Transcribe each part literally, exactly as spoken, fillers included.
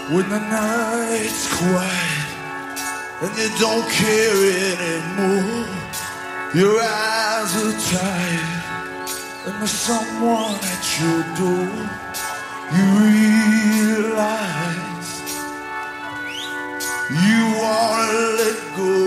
When the night's quiet and you don't care anymore, your eyes are tired and there's someone at your door. You realize you wanna let go.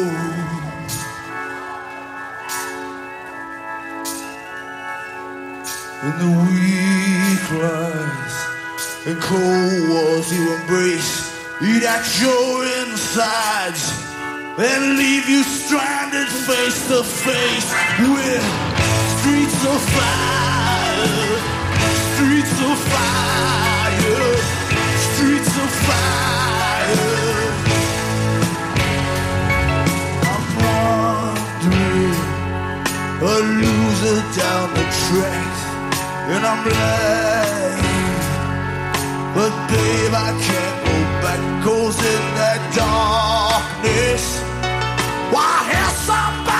In the weak lies and cold wars you embrace, eat at your insides and leave you stranded face to face with streets of fire, streets of fire, streets of fire. I'm wandering, a loser down the tracks, and I'm lying, but babe, I can't go back, 'cause in that darkness, why hear somebody